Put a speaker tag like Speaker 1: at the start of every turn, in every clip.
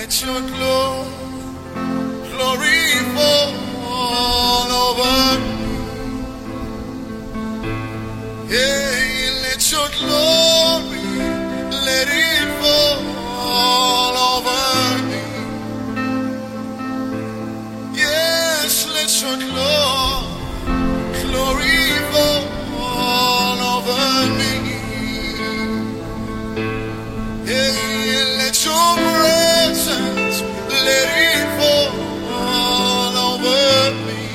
Speaker 1: Let your glory fall over me. Hey, let your glory, let it fall over me. Yes, let your glory fall over me. Hey, let your presence, let it fall over me.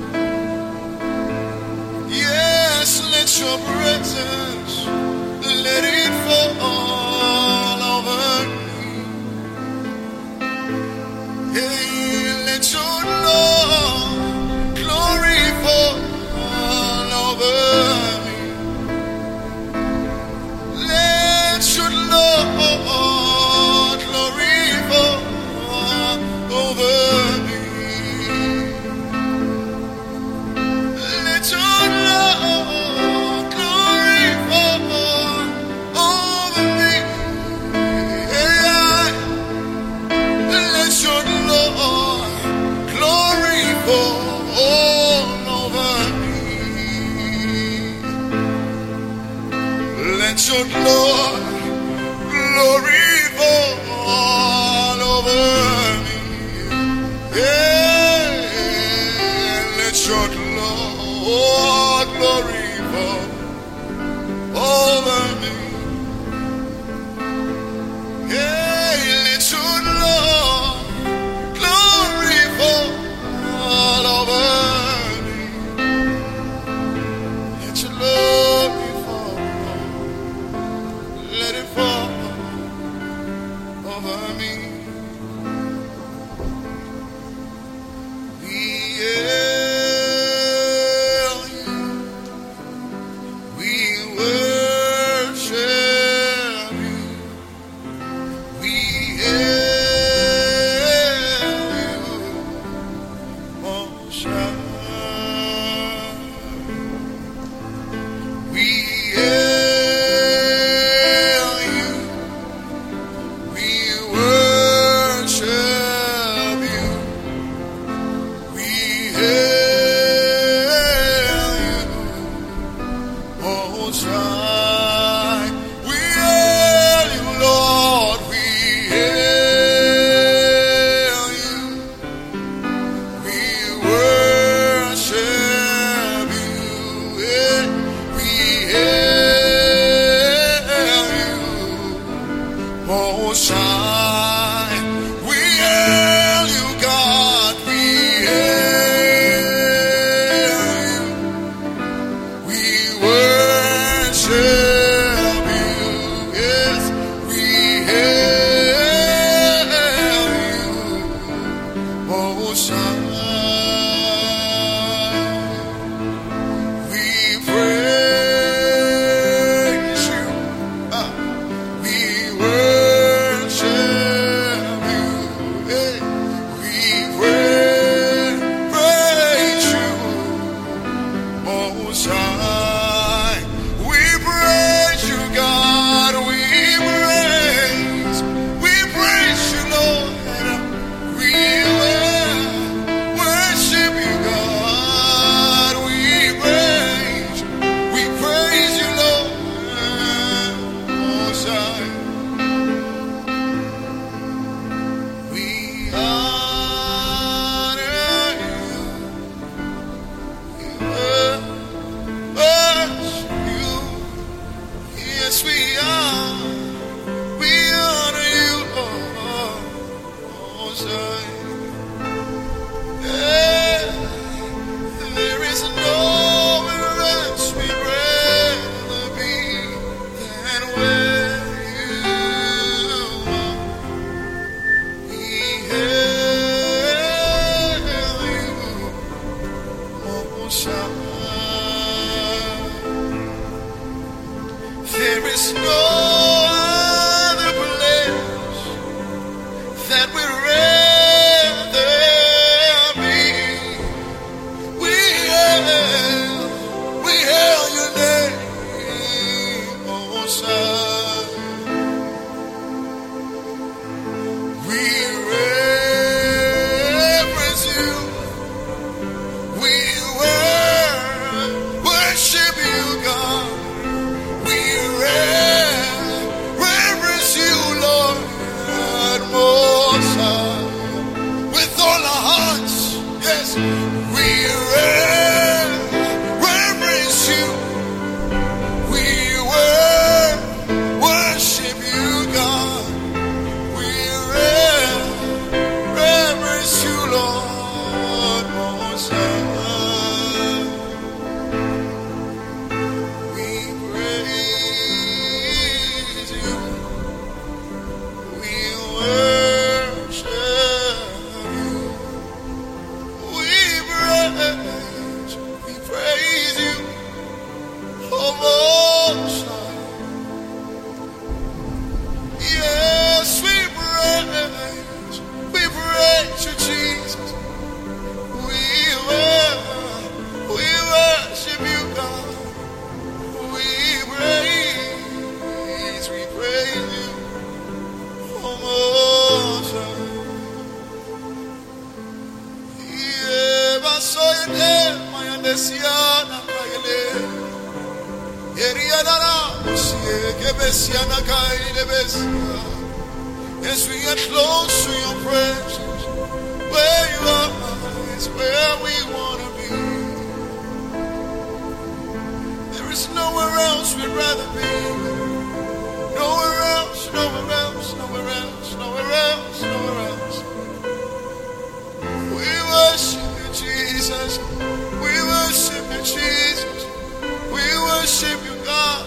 Speaker 1: Yes, let your presence, let it fall over me. Hey, let your glory fall over me. Let your glory fall over me. Let your glory fall over me. Hey, let your glory fall over me. Let your glory fall over me. Yeah, let your glory fall over me. Yeah, let your glory fall over me. Let your glory fall. Let it fall over me. We hail you. We worship you. We hail you, Most High. We hail you. We worship you. We hail you, Most High. We hail you, Lord. We hail you. We worship you. Yeah. We hail you, Most High. We hail you, God. We hail you. We worship you. Yes, we hail you, Most High. We praise you. We worship you. Hey, we praise you, Most High. We praise you, God. We praise you, Lord. We will worship you, God. We praise you, Lord. Most High. We honor you. We worship you. Yes, we are. We honor you, Lord. Most High. Yeah. There is nowhere else we'd rather be than where you are. We hail you, Most High. There is no other place that we'd We reverence you. We worship you, God. We reverence you, Lord Most High. We praise you. We worship you. We praise you. Oh, Most High. Yes, we praise you, Jesus. We worship you, God. We praise you, oh, Most High. Yeah, basoyene, mayandesiana, kayele. Eriadara, usiye, kebesiana, kaile, besia. As we get close to your presence, where you are is where we want to be. There is nowhere else we'd rather be. Nowhere else, nowhere else, nowhere else, nowhere else, nowhere else. We worship you, Jesus. We worship you, Jesus. We worship you, God.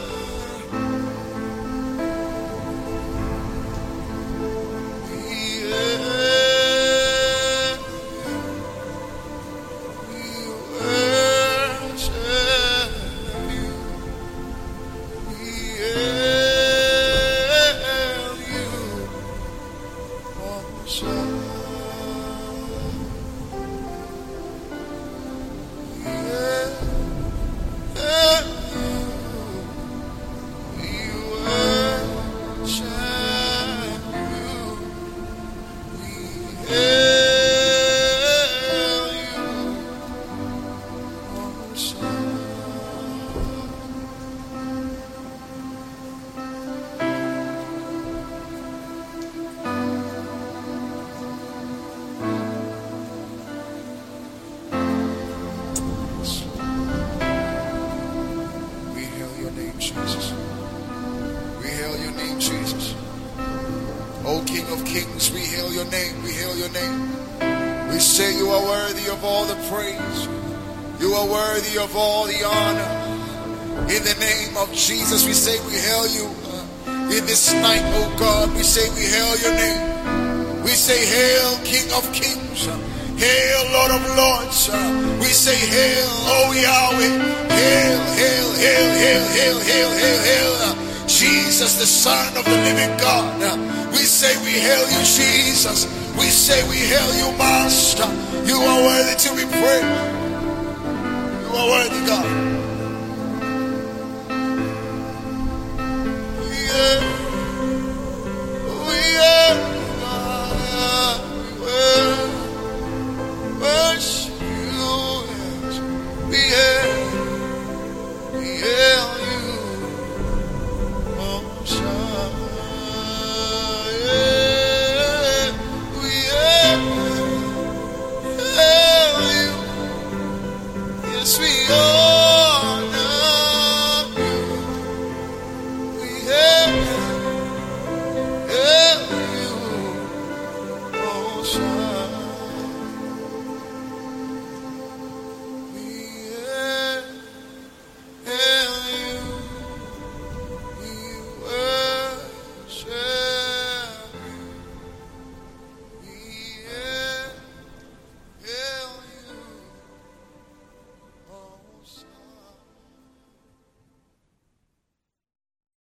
Speaker 1: O King of Kings, we hail your name, we hail your name. We say you are worthy of all the praise. You are worthy of all the honor. In the name of Jesus, we say we hail you. In this night, oh God, we say we hail your name. We say hail King of Kings. Hail Lord of Lords. We say hail, oh Yahweh. Hail, hail, hail, hail, hail, hail, hail, hail. Jesus, the Son of the living God. We say we hail you, Jesus. We say we hail you, Master. You are worthy to be praised. You are worthy, God. Worship you, yes. We hail you, Most High. Yeah. We hail you, yes, we honor you. We hail you, Most High.